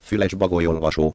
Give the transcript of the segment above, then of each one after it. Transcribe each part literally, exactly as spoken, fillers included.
füles bagolyolvasó.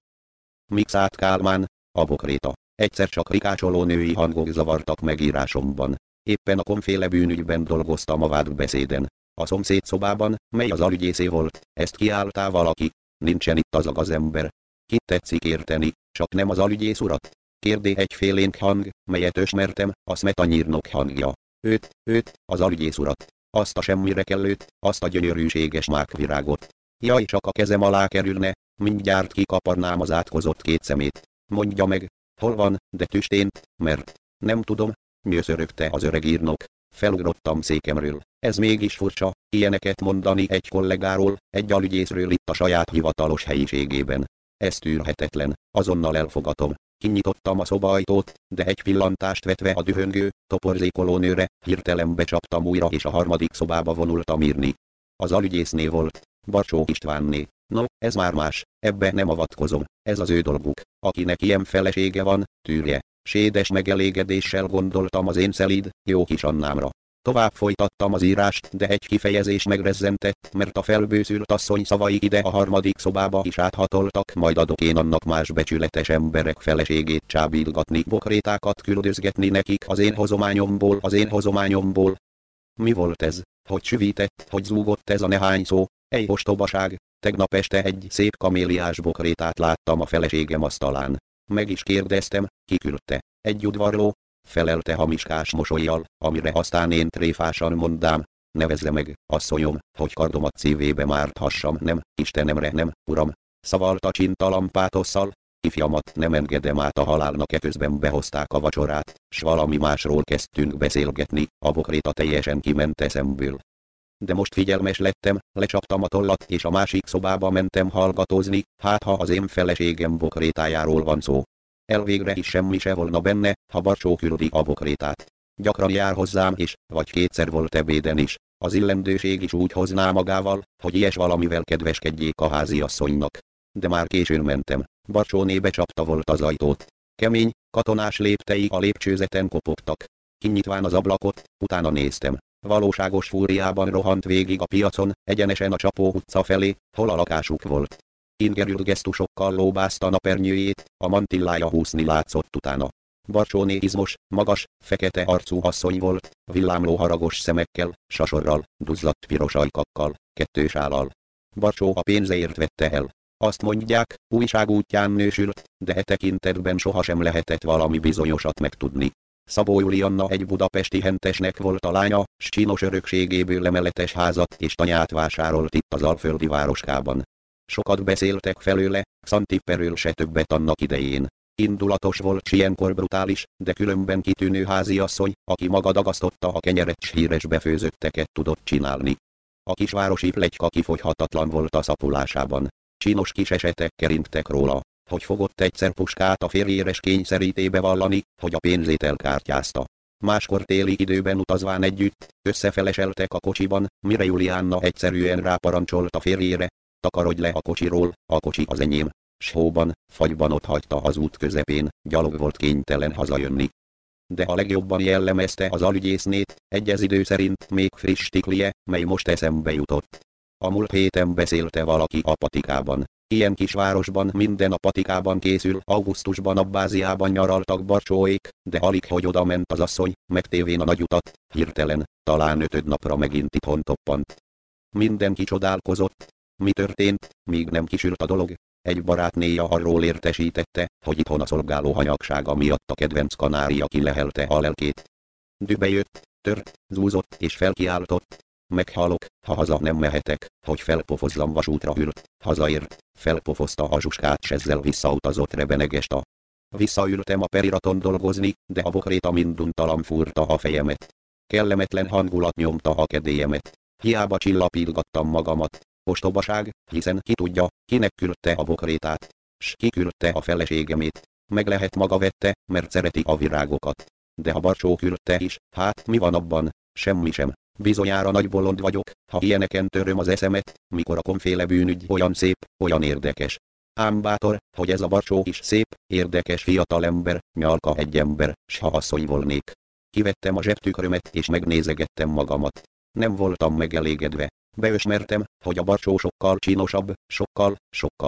Mixát Kálmán, a Bokréta. Egyszer csak rikácsoló női hangok zavartak megírásomban. Éppen a konféle bűnügyben dolgoztam a vádbeszéden. A szomszéd szobában, mely az alügyészé volt, ezt kiálltá valaki. Nincsen itt az a gazember. Kit tetszik érteni, csak nem az alügyész urat? Kérdé egy félénk hang, melyet ösmertem, a smetanyírnok hangja. Őt, őt, az alügyész urat. Azt a semmire kellőt, azt a gyönyörűséges mákvirágot. Jaj, csak a kezem alá kerülne, mindjárt kikaparnám az átkozott két szemét. Mondja meg, hol van, de tüstént, mert nem tudom, nyöszörögte az öreg írnok. Felugrottam székemről. Ez mégis furcsa, ilyeneket mondani egy kollégáról, egy alügyészről itt a saját hivatalos helyiségében. Ez tűrhetetlen, azonnal elfogatom. Kinyitottam a szobaajtót, de egy pillantást vetve a dühöngő, toporzékoló nőre, hirtelen becsaptam újra és a harmadik szobába vonultam írni. Az alügyészné volt, Barcsó Istvánné. No, ez már más, ebbe nem avatkozom, ez az ő dolguk, akinek ilyen felesége van, tűrje. Sédes megelégedéssel gondoltam az én szelíd, jó kis Annámra. Tovább folytattam az írást, de egy kifejezés megrezzentett, mert a felbőszült asszony szavai ide a harmadik szobába is áthatoltak, majd adok én annak más becsületes emberek feleségét csábítgatni, bokrétákat küldözgetni nekik az én hozományomból, az én hozományomból. Mi volt ez? Hogy süvített, hogy zúgott ez a nehány szó? Ej ostobaság, tegnap este egy szép kaméliás bokrétát láttam a feleségem asztalán. Meg is kérdeztem, ki küldte. Egy udvarló, felelte hamiskás mosollyal, amire aztán én tréfásan mondám. Nevezze meg, asszonyom, hogy kardomat szívébe márthassam, nem, Istenemre nem, uram. Szavalta csintalan pátosszal, ifjamat nem engedem át a halálnak, eközben behozták a vacsorát, s valami másról kezdtünk beszélgetni, a bokréta teljesen kiment eszemből. De most figyelmes lettem, lecsaptam a tollat és a másik szobába mentem hallgatózni, hát ha az én feleségem bokrétájáról van szó. Elvégre is semmi se volna benne, ha Barcsó küldi a bokrétát. Gyakran jár hozzám is, vagy kétszer volt ebéden is. Az illendőség is úgy hozná magával, hogy ilyes valamivel kedveskedjék a háziasszonynak. De már későn mentem, Barcsóné becsapta volt az ajtót. Kemény, katonás léptei a lépcsőzeten kopogtak. Kinyitván az ablakot, utána néztem. Valóságos fúriában rohant végig a piacon, egyenesen a Csapó utca felé, hol a lakásuk volt. Ingerült gesztusokkal lóbázta napernyőjét, a mantillája húszni látszott utána. Barcsóné izmos, magas, fekete arcú asszony volt, villámló haragos szemekkel, sasorral, duzzladt piros ajkakkal, kettős állal. Barcsó a pénzért vette el. Azt mondják, újság útján nősült, de e tekintetben sohasem lehetett valami bizonyosat megtudni. Szabó Julianna egy budapesti hentesnek volt a lánya, s csinos örökségéből emeletes házat és tanyát vásárolt itt az alföldi városkában. Sokat beszéltek felőle, Xantipperről se többet annak idején. Indulatos volt s ilyenkor brutális, de különben kitűnő háziasszony, aki maga dagasztotta a kenyeret s híres befőzötteket tudott csinálni. A kisvárosi pletyka kifogyhatatlan volt a szapulásában. Csinos kis esetek keringtek róla, hogy fogott egyszer puskát a férjére s kényszerítébe vallani, hogy a pénzét elkártyázta. Máskor téli időben utazván együtt, összefeleseltek a kocsiban, mire Julianna egyszerűen ráparancsolt a férjére: takarodj le a kocsiról, a kocsi az enyém. S hóban, fagyban otthagyta az út közepén, gyalog volt kénytelen hazajönni. De a legjobban jellemezte az alügyésznét, egyez idő szerint még friss tiklie, mely most eszembe jutott. A múlt héten beszélte valaki a patikában. Ilyen kisvárosban minden a patikában készül, augusztusban Abbáziában nyaraltak Barcsóék, de alig hogy oda ment az asszony, megtévén a nagy utat, hirtelen, talán ötöd napra megint itthon toppant. Mindenki csodálkozott. Mi történt, míg nem kisült a dolog? Egy barátnéja arról értesítette, hogy itthon a szolgáló hanyagsága miatt a kedvenc kanária kilehelte a lelkét. Dühbe jött, tört, zúzott és felkiáltott: meghalok, ha haza nem mehetek, hogy felpofozzam vasútra ült. Hazaért, felpofozta a zsuskát s ezzel visszautazott Rebenegesta. Visszaültem a periraton dolgozni, de a bokréta minduntalan fúrta a fejemet. Kellemetlen hangulat nyomta a kedélyemet. Hiába csillapítgattam magamat. Ostobaság, hiszen ki tudja, kinek küldte a bokrétát, s ki küldte a feleségemét. Meg lehet maga vette, mert szereti a virágokat. De ha Barcsó küldte is, hát mi van abban? Semmi sem. Bizonyára nagy bolond vagyok, ha ilyeneken töröm az eszemet, mikor a konféle bűnügy olyan szép, olyan érdekes. Ám bátor, hogy ez a Barcsó is szép, érdekes fiatalember, nyalka egy ember, s ha asszony volnék. Kivettem a zsebtükrömet és megnézegettem magamat. Nem voltam megelégedve. Beösmertem, hogy a Barcsó sokkal csinosabb, sokkal, sokkal.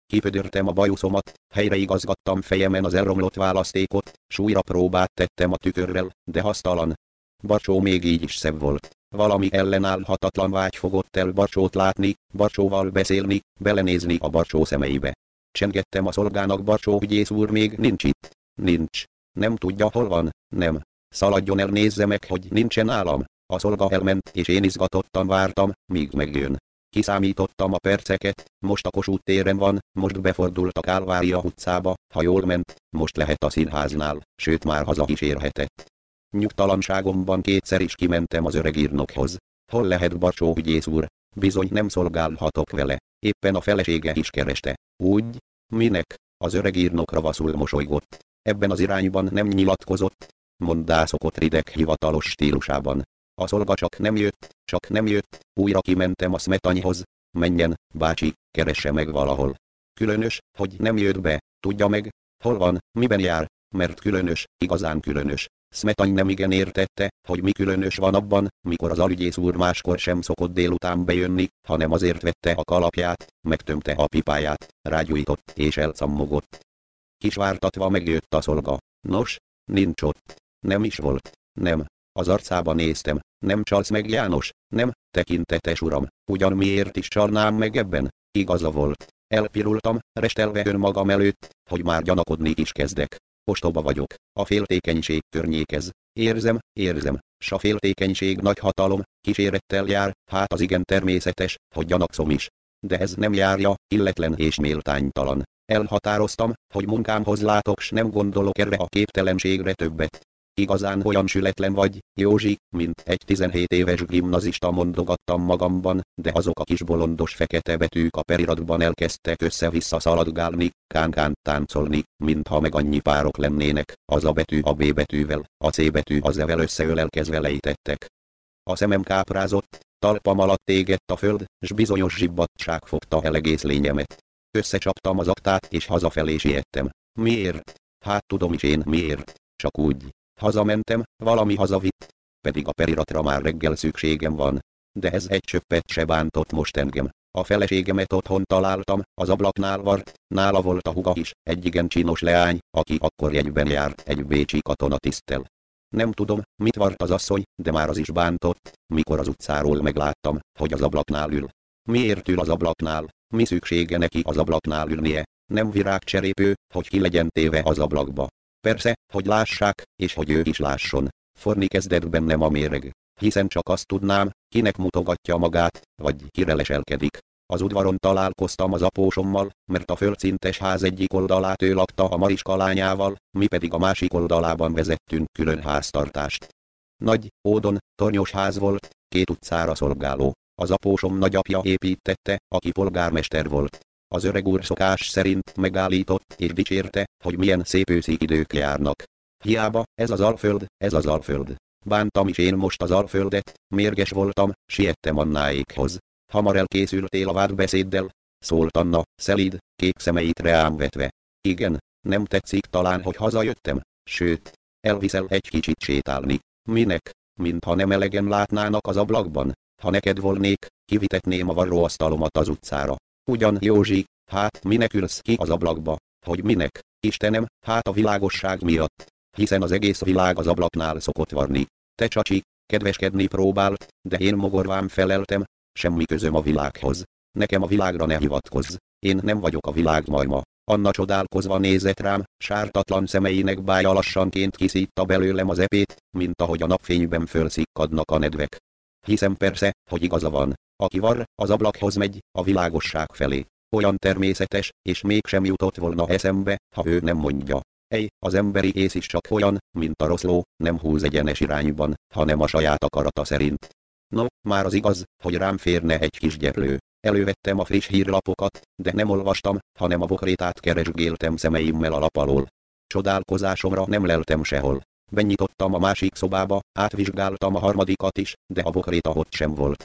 Kipödörtem a bajuszomat, helyreigazgattam fejemen az elromlott választékot, s újra próbát tettem a tükörrel, de hasztalan. Barcsó még így is szebb volt. Valami ellenállhatatlan vágy fogott el Barcsót látni, Barcsóval beszélni, belenézni a Barcsó szemeibe. Csengettem a szolgának: Barcsó ügyész úr még nincs itt. Nincs. Nem tudja, hol van? Nem. Szaladjon el, nézze meg, hogy nincsen nálam. A szolga elment, és én izgatottan vártam, míg megjön. Kiszámítottam a perceket, most a Kossuth téren van, most befordult a Kálvária utcába, ha jól ment, most lehet a színháznál, sőt már haza is érhetett. Nyugtalanságomban kétszer is kimentem az öreg írnokhoz. Hol lehet Barcsó ügyész úr? Bizony nem szolgálhatok vele. Éppen a felesége is kereste. Úgy? Minek? Az öreg írnok ravaszul mosolygott. Ebben az irányban nem nyilatkozott. Mondászokott rideg hivatalos stílusában. A szolga csak nem jött, csak nem jött, újra kimentem a Smetanyhoz. Menjen, bácsi, keresse meg valahol. Különös, hogy nem jött be, tudja meg, hol van, miben jár, mert különös, igazán különös. Smetany nem igen értette, hogy mi különös van abban, mikor az alügyész úr máskor sem szokott délután bejönni, hanem azért vette a kalapját, megtömte a pipáját, rágyújtott és elcammogott. Kisvártatva megjött a szolga. Nos, nincs ott. Nem is volt. Nem. Az arcába néztem. Nem csalsz meg, János? Nem, tekintetes uram. Ugyan miért is csalnám meg ebben? Igaza volt. Elpirultam, restelve önmagam előtt, hogy már gyanakodni is kezdek. Ostoba vagyok. A féltékenység környékez. Érzem, érzem. S a féltékenység nagy hatalom, kísérettel jár, hát az igen természetes, hogy gyanakszom is. De ez nem járja, illetlen és méltánytalan. Elhatároztam, hogy munkámhoz látok, s nem gondolok erre a képtelenségre többet. Igazán olyan sületlen vagy, Józsi, mint egy tizenhét éves gimnazista, mondogattam magamban, de azok a kis bolondos fekete betűk a periratban elkezdtek össze-vissza szaladgálni, kánkán táncolni, mintha meg annyi párok lennének, az a betű a B betűvel, a C betű az E-vel összeölelkezve lejtettek. A szemem káprázott, talpam alatt égett a föld, s bizonyos zsibbadtság fogta el egész lényemet. Összecsaptam az aktát és hazafelé siettem. Miért? Hát tudom is én miért. Csak úgy. Hazamentem, valami hazavitt. Pedig a periratra már reggel szükségem van. De ez egy csöppet se bántott most engem. A feleségemet otthon találtam, az ablaknál vart, nála volt a húga is, egy igen csinos leány, aki akkor jegyben járt egy bécsi katonatiszttel. Nem tudom, mit vart az asszony, de már az is bántott, mikor az utcáról megláttam, hogy az ablaknál ül. Miért ül az ablaknál? Mi szüksége neki az ablaknál ülnie? Nem virágcserépő, hogy ki legyen téve az ablakba. Persze, hogy lássák, és hogy ő is lásson. Forni kezdett bennem a méreg. Hiszen csak azt tudnám, kinek mutogatja magát, vagy kire leselkedik. Az udvaron találkoztam az apósommal, mert a földszintes ház egyik oldalát ő lakta a Mariska lányával, mi pedig a másik oldalában vezettünk külön háztartást. Nagy, ódon, tornyos ház volt, két utcára szolgáló. Az apósom nagyapja építette, aki polgármester volt. Az öreg úr szokás szerint megállított és dicsérte, hogy milyen szép őszi idők járnak. Hiába, ez az Alföld, ez az Alföld. Bántam is én most az Alföldet, mérges voltam, siettem Annáékhoz. Hamar elkészültél a vádbeszéddel? Szólt Anna, szelíd, kék szemeit reám vetve. Igen, nem tetszik talán, hogy hazajöttem? Sőt, elviszel egy kicsit sétálni. Minek? Mintha nem elegen látnának az ablakban. Ha neked volnék, kivitetném a varróasztalomat az utcára. Ugyan, Józsi, hát minek ülsz ki az ablakba? Hogy minek? Istenem, hát a világosság miatt. Hiszen az egész világ az ablaknál szokott varni. Te csacsi, kedveskedni próbált, de én mogorván feleltem, semmi közöm a világhoz. Nekem a világra ne hivatkozz. Én nem vagyok a világ majma. Anna csodálkozva nézett rám, sártatlan szemeinek bája lassanként kiszítta belőlem az epét, mint ahogy a napfényben fölszikkadnak a nedvek. Hiszem persze, hogy igaza van. Aki var, az ablakhoz megy, a világosság felé. Olyan természetes, és mégsem jutott volna eszembe, ha ő nem mondja. Ej, az emberi ész is csak olyan, mint a rossz ló, nem húz egyenes irányban, hanem a saját akarata szerint. No, már az igaz, hogy rám férne egy kis gyeplő. Elővettem a friss hírlapokat, de nem olvastam, hanem a bokrétát keresgéltem szemeimmel a lap alól. Csodálkozásomra nem leltem sehol. Benyitottam a másik szobába, átvizsgáltam a harmadikat is, de a bokréta ott sem volt.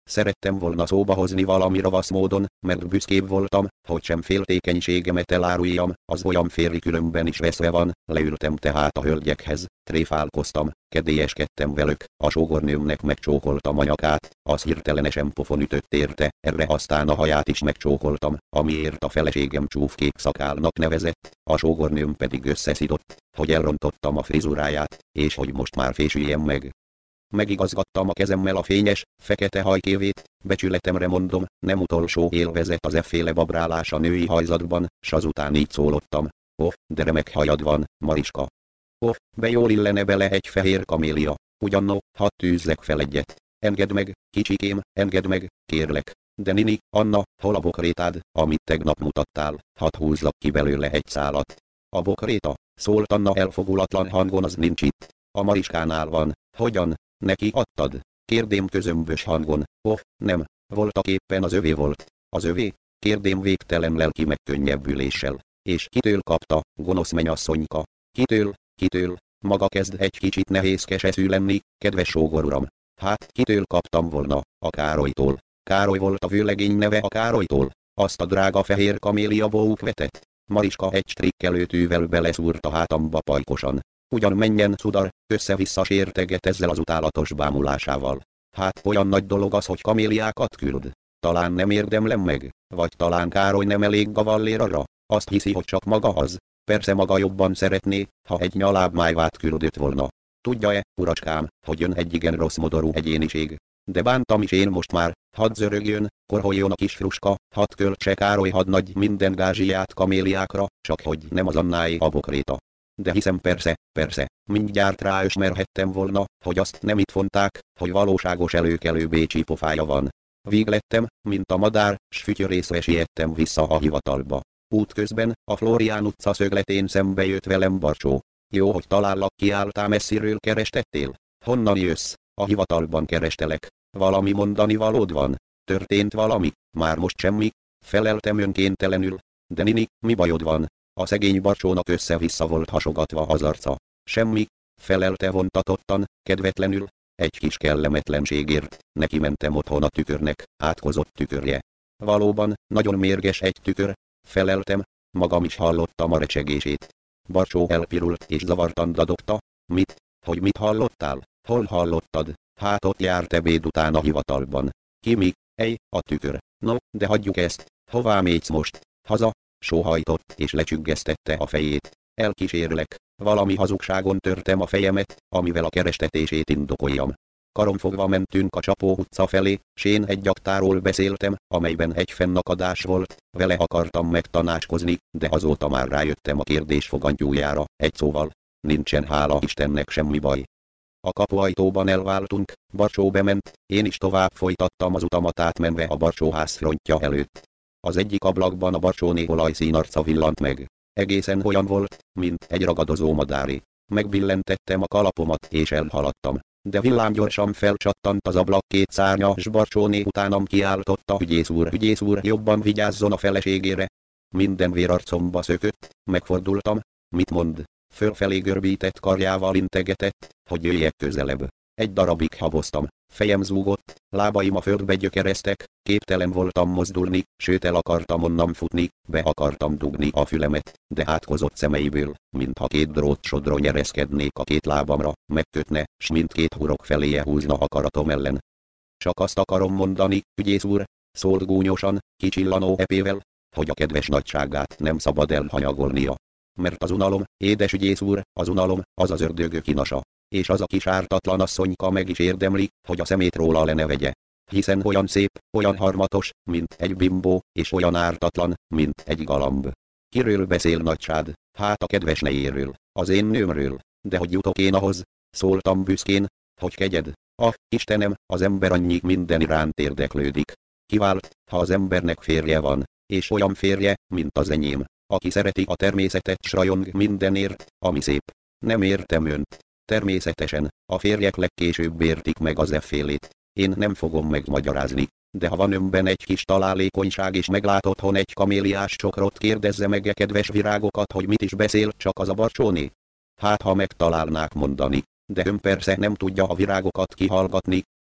Szerettem volna szóba hozni valami ravasz módon, mert büszkébb voltam, hogy sem féltékenységemet eláruljam, az olyan férj különben is veszve van. Leültem tehát a hölgyekhez, tréfálkoztam, kedélyeskedtem velük, a sógornőmnek megcsókoltam a nyakát, az hirtelenesen pofon ütött érte, erre aztán a haját is megcsókoltam, amiért a feleségem csúfkék szakálnak nevezett, a sógornőm pedig összeszidott, hogy elrontottam a frizuráját, és hogy most már fésüljem meg. Megigazgattam a kezemmel a fényes, fekete hajkévét, becsületemre mondom, nem utolsó élvezet az efféle babrálás a női hajzatban, s azután így szólottam. Oh, de remek hajad van, Mariska. Oh, be jól illene bele egy fehér kamélia. Ugyannó, hadd tűzzek fel egyet. Engedd meg, kicsikém, engedd meg, kérlek. De Nini, Anna, hol a bokrétád, amit tegnap mutattál, hadd húzzak ki belőle egy szálat. A bokréta, szólt Anna elfogulatlan hangon, az nincs itt. A Mariskánál van. Hogyan? Neki adtad? Kérdém közömbös hangon. Oh, nem, voltak éppen az övé volt. Az övé? Kérdém végtelen lelki megkönnyebbüléssel. És kitől kapta, gonosz mennyasszonyka? Kitől, kitől? Maga kezd egy kicsit nehézkeseszű lenni, kedves sógoruram. Hát, kitől kaptam volna? A Károlytól. Károly volt a vőlegény neve a Károlytól. Azt a drága fehér kamélia bókvetet. Mariska egy strikkelőtűvel beleszúrt a hátamba pajkosan. Ugyan menjen Cudar, össze-vissza sérteget ezzel az utálatos bámulásával. Hát olyan nagy dolog az, hogy kaméliákat küld. Talán nem érdemlem meg, vagy talán Károly nem elég gavallér arra. Azt hiszi, hogy csak maga az. Persze maga jobban szeretné, ha egy nyaláb májvát küldött volna. Tudja-e, uracskám, hogy ön egy igen rossz modorú egyéniség. De bántam is én most már, hadd zörögjön, korholjon a kis fruska, hadd költse Károly hadnagy minden gázsiját kaméliákra, csak hogy nem az Annáé a bokréta. De hiszem persze, persze, mindjárt ráösmerhettem volna, hogy azt nem itt vonták, hogy valóságos előkelő bécsi pofája van. Véglettem, mint a madár, s fütyörészve siettem vissza a hivatalba. Útközben, a Flórián utca szögletén szembe jött velem Barcsó. Jó, hogy talállak, kiálltál messziről kerestettél? Honnan jössz? A hivatalban kerestelek. Valami mondani valód van? Történt valami? Már most semmi? Feleltem önkéntelenül. De Nini, mi bajod van? A szegény Barcsónak össze-vissza volt hasogatva az arca. Semmi, felelte vontatottan, kedvetlenül. Egy kis kellemetlenségért, neki mentem otthon a tükörnek, átkozott tükörje. Valóban, nagyon mérges egy tükör, feleltem, magam is hallottam a recsegését. Barcsó elpirult és zavartan dadogta. Mit? Hogy mit hallottál? Hol hallottad? Hát ott járt ebéd után a hivatalban. Ki mi? Ej, a tükör. No, de hagyjuk ezt. Hová mész most? Haza? Sóhajtott és lecsüggesztette a fejét. Elkísérlek, valami hazugságon törtem a fejemet, amivel a kerestetését indokoljam. Karomfogva mentünk a Csapó utca felé, s én egy aktáról beszéltem, amelyben egy fennakadás volt, vele akartam megtanácskozni, de azóta már rájöttem a kérdés fogantyújára, egy szóval, nincsen hála Istennek semmi baj. A kapuajtóban elváltunk, Barcsó bement, én is tovább folytattam az utamat átmenve a Barcsóház frontja előtt. Az egyik ablakban a Barcsóné olajszín arca villant meg. Egészen olyan volt, mint egy ragadozó madáré. Megbillentettem a kalapomat és elhaladtam. De villámgyorsan felcsattant az ablak két szárnya, s Barcsóné utánam kiáltotta: ügyész úr, ügyész úr, jobban vigyázzon a feleségére. Minden vér arcomba szökött, megfordultam. Mit mond? Fölfelé görbített karjával integetett, hogy jöjjek közelebb. Egy darabig haboztam, fejem zúgott, lábaim a földbe gyökereztek, képtelen voltam mozdulni, sőt el akartam onnan futni, be akartam dugni a fülemet, de átkozott szemeiből, mintha két drót sodron ereszkednék a két lábamra, megkötne, s mindkét hurok feléje húzna akaratom ellen. Csak azt akarom mondani, ügyész úr, szólt gúnyosan, kicsillanó epével, hogy a kedves nagyságát nem szabad elhanyagolnia. Mert az unalom, édes ügyész úr, az unalom, az az ördögök inasa. És az a kis ártatlan asszonyka meg is érdemli, hogy a szemét róla le ne vegye. Hiszen olyan szép, olyan harmatos, mint egy bimbó, és olyan ártatlan, mint egy galamb. Kiről beszél nagysád? Hát a kedves nejéről, az én nőmről. De hogy jutok én ahhoz? Szóltam büszkén, hogy kegyed. Ah, Istenem, az ember annyi minden iránt érdeklődik. Kivált, ha az embernek férje van, és olyan férje, mint az enyém, aki szereti a természetet s rajong mindenért, ami szép. Nem értem önt. Természetesen, a férjek legkésőbb értik meg az effélét. Én nem fogom megmagyarázni, de ha van önben egy kis találékonyság és meglát otthon egy kaméliás csokrot, kérdezze meg a kedves virágokat, hogy mit is beszél csak az a Barcsóné. Hát ha megtalálnák mondani, de ön persze nem tudja a virágokat kihallgatni,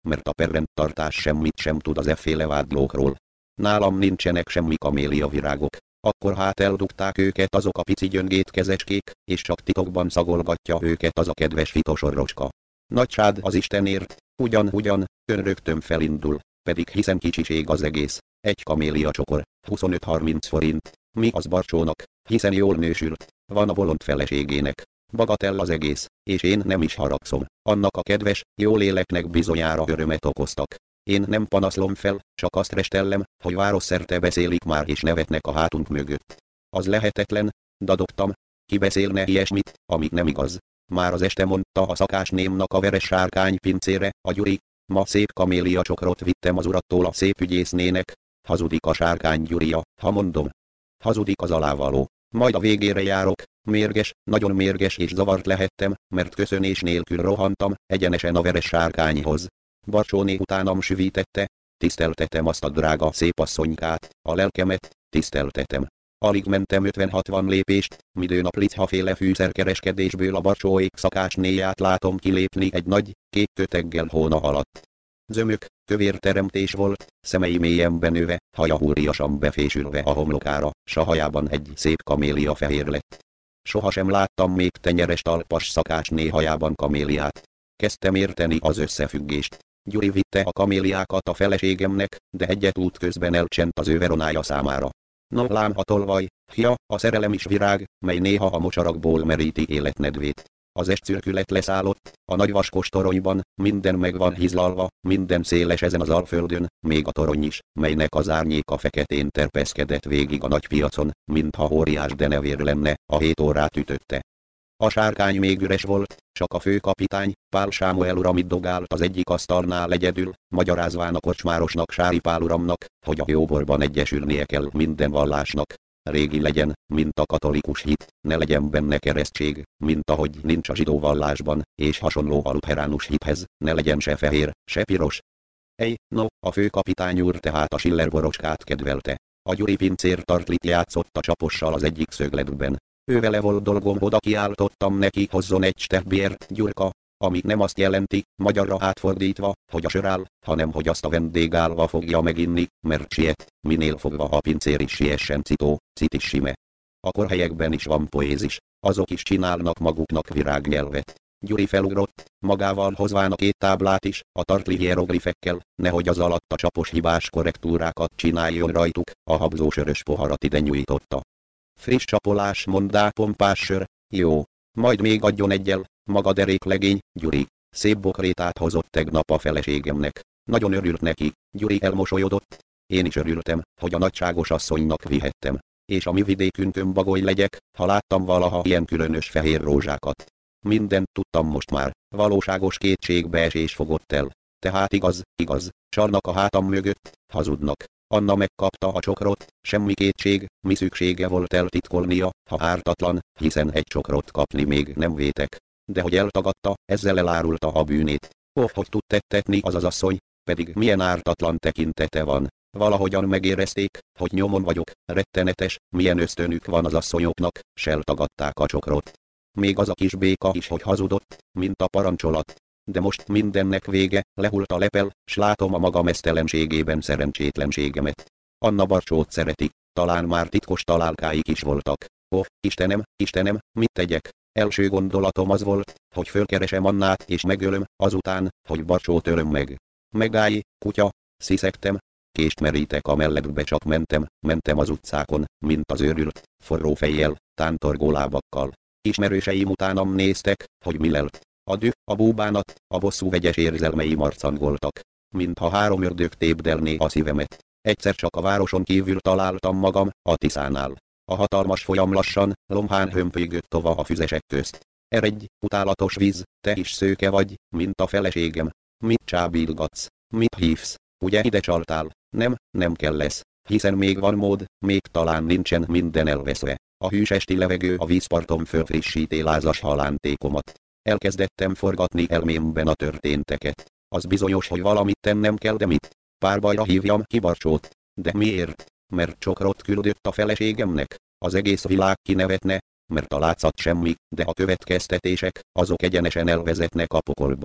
mert a perrendtartás semmit sem tud az efféle vádlókról. Nálam nincsenek semmi kamélia virágok. Akkor hát eldugták őket azok a pici gyöngét kezecskék, és csak titokban szagolgatja őket az a kedves fitosorrocska. Nagysád az Istenért, ugyan-ugyan, ön rögtön felindul, pedig hiszen kicsiség az egész. Egy kamélia csokor, huszonöt-harminc forint, mi az Barcsónak, hiszen jól nősült, van a bolond feleségének. Bagatell az egész, és én nem is haragszom, annak a kedves, jó léleknek bizonyára örömet okoztak. Én nem panaszlom fel, csak azt restellem, hogy városszerte beszélik már és nevetnek a hátunk mögött. Az lehetetlen, dadogtam, ki beszélne ilyesmit, ami nem igaz. Már az este mondta a szakásnémnak a veres sárkány pincére, a Gyuri, ma szép kamélia csokrot vittem az urattól a szép ügyésznének. Hazudik a sárkány Gyuria, ha mondom. Hazudik az alávaló. Majd a végére járok, mérges, nagyon mérges és zavart lehettem, mert köszönés nélkül rohantam, egyenesen a veres sárkányhoz. Barcsóné utánam süvítette, tiszteltetem azt a drága szép asszonykát, a lelkemet, tiszteltetem. Alig mentem ötven-hatvan lépést, midőn a plicfaféle fűszerkereskedésből a Barcsóék szakácsnéját látom kilépni egy nagy, kék köteggel hóna alatt. Zömök, kövér teremtés volt, szemei mélyen benőve, haja húriasan befésülve a homlokára, s a hajában egy szép kamélia fehér lett. Sohasem láttam még tenyeres talpas szakácsné hajában kaméliát. Kezdtem érteni az összefüggést. Gyuri vitte a kaméliákat a feleségemnek, de egyet útközben elcsent az ő veronája számára. No lám a tolvaj, ja, a szerelem is virág, mely néha a mocsarakból meríti életnedvét. Az estszürkület leszállott, a nagy vaskos toronyban, minden meg van hizlalva, minden széles ezen az alföldön, még a torony is, melynek az árnyéka feketén terpeszkedett végig a nagy piacon, mintha óriás denevér lenne, a hét órát ütötte. A sárkány még üres volt, csak a főkapitány, Pál Sámuel uram itt dogált az egyik asztalnál egyedül, magyarázván a kocsmárosnak, Sári Pál uramnak, hogy a jóborban egyesülnie kell minden vallásnak. Régi legyen, mint a katolikus hit, ne legyen benne keresztség, mint ahogy nincs a zsidó vallásban, és hasonló a lutheránus hithez, ne legyen se fehér, se piros. Ej, no, a főkapitány úr tehát a Schiller borocskát kedvelte. A Gyuri pincér tartlit játszott a csapossal az egyik szögletben. Ővele volt dolgom, oda kiáltottam neki, hozzon egy stehbiert, Gyurka, ami nem azt jelenti, magyarra átfordítva, hogy a sör áll, hanem hogy azt a vendég állva fogja meginni, mert siet, minél fogva a pincér is siessen citó, citis sime. Akkor helyekben is van poézis, azok is csinálnak maguknak virágnyelvet. Gyuri felugrott, magával hozván a két táblát is, a tartli hieroglifekkel, nehogy az alatt a csapos hibás korrektúrákat csináljon rajtuk, a habzósörös poharat ide nyújtotta. Friss csapolás, mondá, pompás sör, jó, majd még adjon egyel, maga deréklegény, Gyuri. Szép bokrétát hozott tegnap a feleségemnek. Nagyon örült neki, Gyuri elmosolyodott. Én is örültem, hogy a nagyságos asszonynak vihettem. És a mi vidékünkön bagoly legyek, ha láttam valaha ilyen különös fehér rózsákat. Mindent tudtam most már, valóságos kétségbeesés fogott el. Tehát igaz, igaz, csalnak a hátam mögött, hazudnak. Anna megkapta a csokrot, semmi kétség, mi szüksége volt eltitkolnia, ha ártatlan, hiszen egy csokrot kapni még nem vétek. De hogy eltagadta, ezzel elárulta a bűnét. Oh, hogy tud tettetni az az asszony, pedig milyen ártatlan tekintete van. Valahogyan megérezték, hogy nyomon vagyok, rettenetes, milyen ösztönük van az asszonyoknak, s eltagadták a csokrot. Még az a kis béka is, hogy hazudott, mint a parancsolat. De most mindennek vége, lehult a lepel, s látom a maga meztelenségében szerencsétlenségemet. Anna Barcsót szereti, talán már titkos találkáik is voltak. Oh, Istenem, Istenem, mit tegyek? Első gondolatom az volt, hogy fölkeresem Annát és megölöm, azután, hogy Barcsót ölöm meg. Megállj, kutya, sziszegtem, kést merítek a melledbe, csak mentem, mentem az utcákon, mint az őrült, forró fejjel, tántorgó lábakkal. Ismerőseim utánam néztek, hogy mi lelt. A düh, a búbánat, a bosszú vegyes érzelmei marcangoltak, mintha három ördög tépdelné a szívemet. Egyszer csak a városon kívül találtam magam, a Tiszánál. A hatalmas folyam lassan, lomhán hömpölygött tova a füzesek közt. Eredj, utálatos víz, te is szőke vagy, mint a feleségem. Mit csábítgatsz? Mit hívsz? Ugye ide csaltál? Nem, nem kell lesz. Hiszen még van mód, még talán nincsen minden elveszve. A hűs esti levegő a vízparton fölfrissíti lázas halántékomat. Elkezdettem forgatni elmémben a történteket. Az bizonyos, hogy valamit tennem kell, de mit? Párbajra hívjam ki Barcsót. De miért? Mert csokrot küldött a feleségemnek. Az egész világ kinevetne, mert a látszat semmi, de a következtetések, azok egyenesen elvezetnek a pokolba.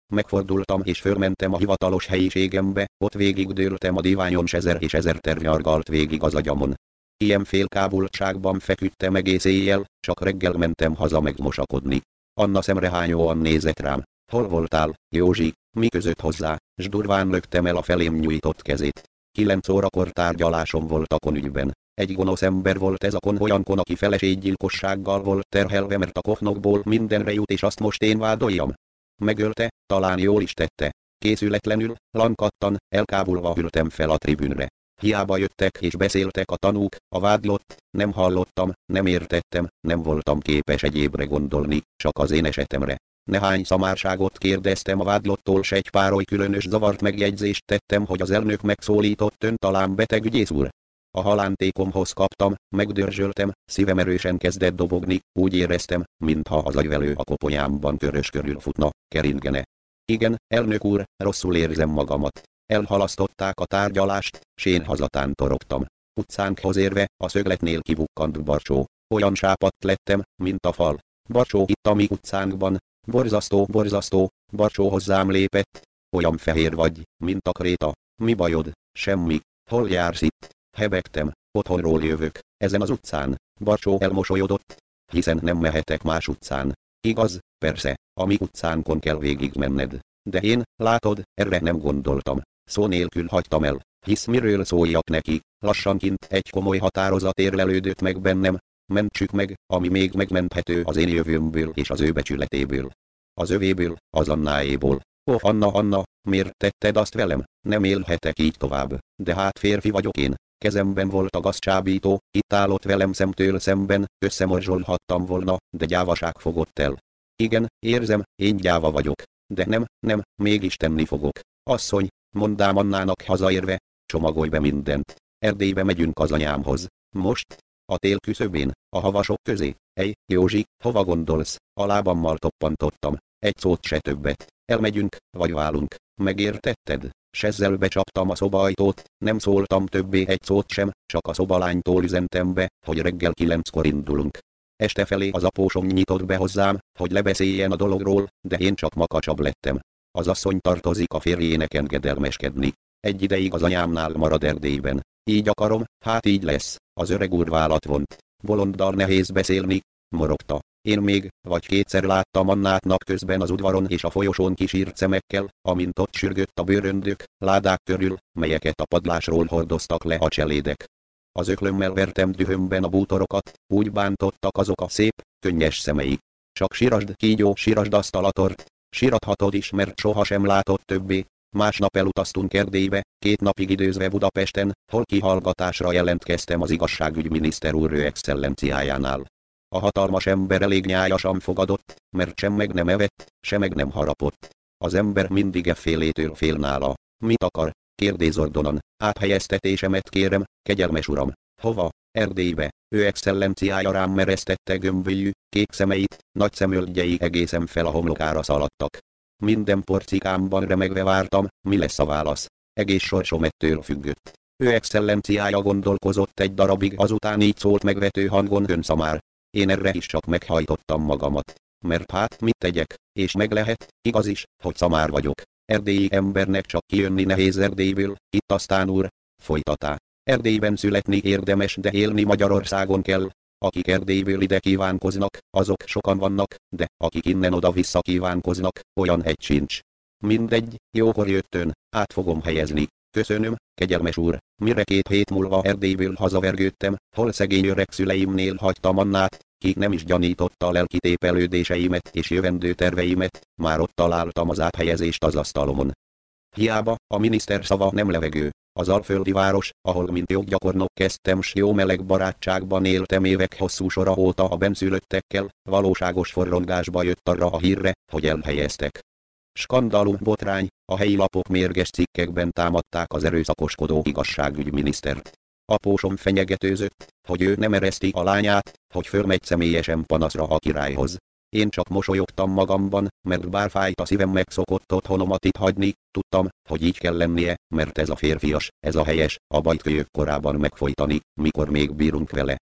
Megfordultam és fölmentem a hivatalos helyiségembe, ott végigdőltem a diványon, s ezer és ezer terv nyargalt végig az agyamon. Ilyen félkábultságban feküdtem egész éjjel, csak reggel mentem haza megmosakodni. Anna szemrehányóan nézett rám. Hol voltál, Józsi, mi között hozzá, s durván löktem el a felém nyújtott kezét. Kilenc órakor tárgyalásom volt a konügyben. Egy gonosz ember volt ez a kon, olyan kon, aki feleséggyilkossággal volt terhelve, mert a kohnokból mindenre jut, és azt most én vádoljam. Megölte, talán jól is tette. Készületlenül, lankadtan, elkábulva ültem fel a tribünre. Hiába jöttek és beszéltek a tanúk, a vádlott, nem hallottam, nem értettem, nem voltam képes egyébre gondolni, csak az én esetemre. Nehány szamárságot kérdeztem a vádlottól, s egy pár oly különös zavart megjegyzést tettem, hogy az elnök megszólított, ön talán beteg ügyész úr. A halántékomhoz kaptam, megdörzsöltem, szívem erősen kezdett dobogni, úgy éreztem, mintha az agyvelő a koponyámban körös körül futna, keringene. Igen, elnök úr, rosszul érzem magamat. Elhalasztották a tárgyalást, s én hazatántorogtam. Utcánkhoz érve, a szögletnél kibukkant Barcsó. Olyan sápadt lettem, mint a fal. Barcsó itt a mi utcánkban. Borzasztó, borzasztó, Barcsó hozzám lépett. Olyan fehér vagy, mint a kréta. Mi bajod? Semmi. Hol jársz itt? Hebegtem. Otthonról jövök. Ezen az utcán. Barcsó elmosolyodott. Hiszen nem mehetek más utcán. Igaz, persze, a mi utcánkon kell végigmenned. De én, látod, erre nem gondoltam. Szó nélkül hagytam el, hisz miről szóljak neki. Lassanként egy komoly határozat érlelődött meg bennem. Mentsük meg, ami még megmenthető az én jövőmből és az ő becsületéből. Az övéből, az Annáéból. Ó, Anna, Anna, miért tetted azt velem? Nem élhetek így tovább. De hát férfi vagyok én. Kezemben volt a gazcsábító, itt állott velem szemtől szemben, összemorzsolhattam volna, de gyávaság fogott el. Igen, érzem, én gyáva vagyok. De nem, nem, mégis tenni fogok. Asszony, mondám Annának hazaérve, csomagolj be mindent. Erdélybe megyünk az anyámhoz. Most? A tél küszöbén, a havasok közé. Ej, Józsi, hova gondolsz? A lábammal toppantottam. Egy szót se többet. Elmegyünk, vagy válunk. Megértetted? S ezzel becsaptam a szobaajtót, nem szóltam többé egy szót sem, csak a szobalánytól üzentem be, hogy reggel kilenckor indulunk. Este felé az apósom nyitott be hozzám, hogy lebeszéljen a dologról, de én csak makacsabb lettem. Az asszony tartozik a férjének engedelmeskedni. Egy ideig az anyámnál marad Erdélyben. Így akarom, hát így lesz. Az öreg úr vállat vont. Bolonddal nehéz beszélni, morogta. Én még, vagy kétszer láttam Annát napközben az udvaron és a folyosón kisírt szemekkel, amint ott sürgött a bőröndök, ládák körül, melyeket a padlásról hordoztak le a cselédek. Az öklömmel vertem dühömben a bútorokat, úgy bántottak azok a szép, könnyes szemeik. Csak sírasd, kígyó, sírasd azt a latort, sírathatod is, mert sohasem látott többé. Másnap elutaztunk Erdélybe, két napig időzve Budapesten, hol kihallgatásra jelentkeztem az igazságügyminiszter úr ő excellenciájánál. A hatalmas ember elég nyájasan fogadott, mert sem meg nem evett, sem meg nem harapott. Az ember mindig e félétől fél nála. Mit akar? Kérdéz ordonon. Áthelyeztetésemet kérem, kegyelmes uram. Hova? Erdélybe. Ő excellenciája rám meresztette gömbölyű, kék szemeit, nagy szemöldjei egészen fel a homlokára szaladtak. Minden porcikámban remegve vártam, mi lesz a válasz. Egész sorsom ettől függött. Ő excellenciája gondolkozott egy darabig, azután így szólt megvető hangon: ön szamár. Én erre is csak meghajtottam magamat. Mert hát mit tegyek, és meg lehet, igaz is, hogy szamár vagyok. Erdélyi embernek csak kijönni nehéz Erdélyből, itt aztán úr, folytatá. Erdélyben születni érdemes, de élni Magyarországon kell. Akik Erdélyből ide kívánkoznak, azok sokan vannak, de akik innen oda-vissza kívánkoznak, olyan egy sincs. Mindegy, jókor jött ön, át fogom helyezni. Köszönöm, kegyelmes úr, mire két hét múlva Erdélyből hazavergődtem, hol szegény öreg szüleimnél hagytam Annát, ki nem is gyanította a lelki tépelődéseimet és jövendő terveimet, már ott találtam az áthelyezést az asztalomon. Hiába, a miniszter szava nem levegő. Az alföldi város, ahol mint joggyakornok kezdtem, s jó meleg barátságban éltem évek hosszú sora óta a benszülöttekkel, valóságos forrongásba jött arra a hírre, hogy elhelyeztek. Skandalum, botrány, a helyi lapok mérges cikkekben támadták az erőszakoskodó igazságügyminisztert. Apósom fenyegetőzött, hogy ő nem ereszti a lányát, hogy fölmegy személyesen panaszra a királyhoz. Én csak mosolyogtam magamban, mert bár fájt a szívem, megszokott otthonomat itt hagyni, tudtam, hogy így kell lennie, mert ez a férfias, ez a helyes, a bajtkölyök korában megfojtani, mikor még bírunk vele.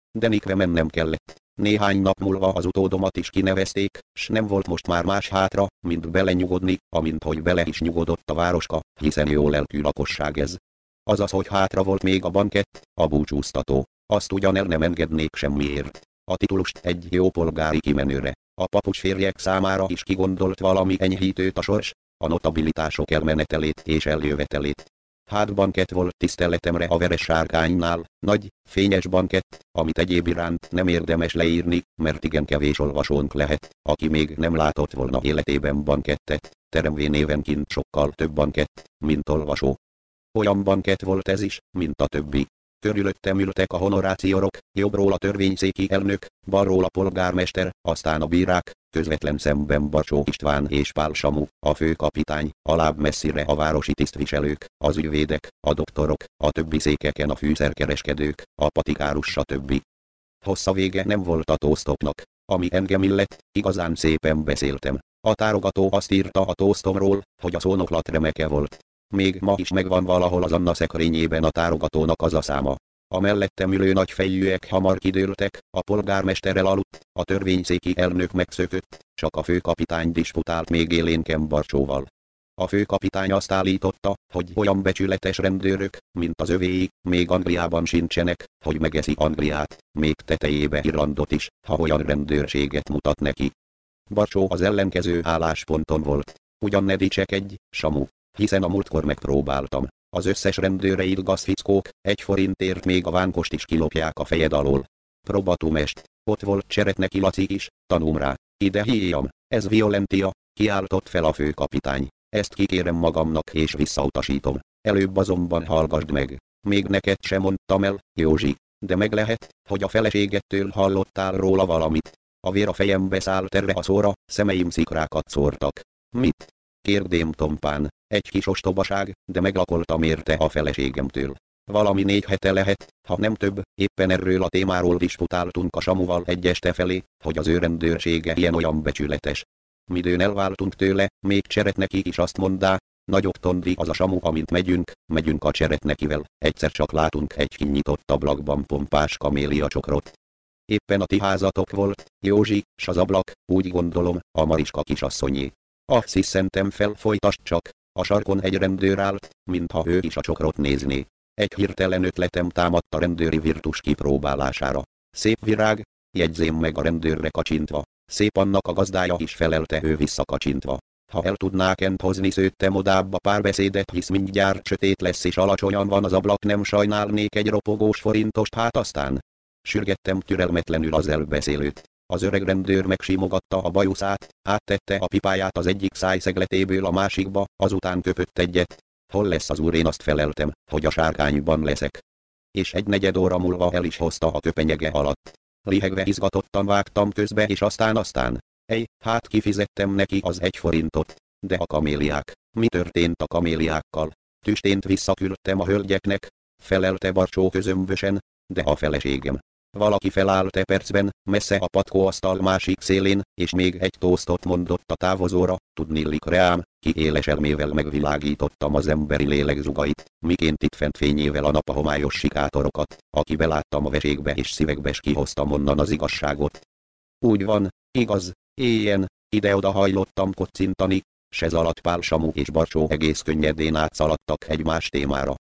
Denikre mennem kellett. Néhány nap múlva az utódomat is kinevezték, s nem volt most már más hátra, mint belenyugodni, amint hogy bele is nyugodott a városka, hiszen jó lelkű lakosság ez. Azaz, hogy hátra volt még a bankett, a búcsúztató. Azt ugyan el nem engednék semmiért. A titulust egy jó polgári kimenőre. A papucs férjek számára is kigondolt valami enyhítőt a sors, a notabilitások elmenetelét és eljövetelét. Hát bankett volt tiszteletemre a Veres Sárkánynál, nagy, fényes bankett, amit egyéb iránt nem érdemes leírni, mert igen kevés olvasónk lehet, aki még nem látott volna életében bankettet, teremvén évenként sokkal több bankett, mint olvasó. Olyan bankett volt ez is, mint a többi. Körülöttem ültek a honoráciorok, jobbról a törvényszéki elnök, balról a polgármester, aztán a bírák, közvetlen szemben Barcsó István és Pál Samu, a főkapitány, alább messzire a városi tisztviselők, az ügyvédek, a doktorok, a többi székeken a fűszerkereskedők, a patikárus stb. Hossza vége nem volt a tóztoknak, ami engem illet, igazán szépen beszéltem. A tárogató azt írta a tóztomról, hogy a szónoklat remeke volt. Még ma is megvan valahol az Anna szekrényében a tárogatónak az a száma. A mellettem ülő nagyfejűek hamar kidőltek, a polgármester elaludt, a törvényszéki elnök megszökött, csak a főkapitány disputált még élénken Barcsóval. A főkapitány azt állította, hogy olyan becsületes rendőrök, mint az övéi, még Angliában sincsenek, hogy megeszi Angliát, még tetejébe Irlandot is, ha olyan rendőrséget mutat neki. Barcsó az ellenkező állásponton volt. Ugyan ne dicsekedj, Samu, hiszen a múltkor megpróbáltam. Az összes rendőreid gazfickók, egy forintért még a vánkost is kilopják a fejed alól. Probatumest, ott volt Cseretneki Laci is, tanulm rá, ide híjam, ez violentia, kiáltott fel a főkapitány. Ezt kikérem magamnak és visszautasítom. Előbb azonban hallgasd meg. Még neked sem mondtam el, Józsi, de meg lehet, hogy a feleségettől hallottál róla valamit. A vér a fejembe szállt erre a szóra, szemeim szikrákat szórtak. Mit? Kérdém tompán, egy kis ostobaság, de meglakoltam érte a feleségemtől. Valami négy hete lehet, ha nem több, éppen erről a témáról disputáltunk a Samuval egy este felé, hogy az ő rendőrsége ilyen-olyan becsületes. Midőn elváltunk tőle, még Cseretneki is azt mondá, nagyobb tondi az a Samu, amint megyünk, megyünk a Cseretnekivel, egyszer csak látunk egy kinyitott ablakban pompás kamélia csokrot. Éppen a ti házatok volt, Józsi, s az ablak, úgy gondolom, a Mariska kisasszonyé. Ah, sziszentem fel, folytasd csak, a sarkon egy rendőr állt, mintha ő is a csokrot nézné. Egy hirtelen ötletem támadt a rendőri virtus kipróbálására. Szép virág, jegyzém meg a rendőrre kacsintva. Szép annak a gazdája is, felelte ő visszakacsintva. Ha el tudnák ent hozni, szőttem odább a párbeszédet, hisz mindjárt sötét lesz és alacsonyan van az ablak, nem sajnálnék egy ropogós forintost, hát aztán. Sürgettem türelmetlenül az elbeszélőt. Az öreg rendőr megsimogatta a bajuszát, áttette a pipáját az egyik szájszegletéből a másikba, azután köpött egyet. Hol lesz az úr, én azt feleltem, hogy a Sárkányban leszek. És egy negyed óra múlva el is hozta a köpenyege alatt. Lihegve izgatottan vágtam közbe, és aztán aztán. Ej, hát kifizettem neki az egy forintot. De a kaméliák, mi történt a kaméliákkal? Tüstént visszaküldtem a hölgyeknek, felelte Barcsó közömbösen, de a feleségem. Valaki felállt e percben, messze a patkóasztal másik szélén, és még egy tóztot mondott a távozóra, tudnillik reám, ki éles elmével megvilágítottam az emberi lélek zugait, miként itt fent fényével a nap a homályos sikátorokat, aki beláttam a veségbe és szívekbe, s kihoztam onnan az igazságot. Úgy van, igaz, éjjen, ide-oda hajlottam kocintani, s ez alatt Pál Samu és Barcsó egész könnyedén átszaladtak egymás témára.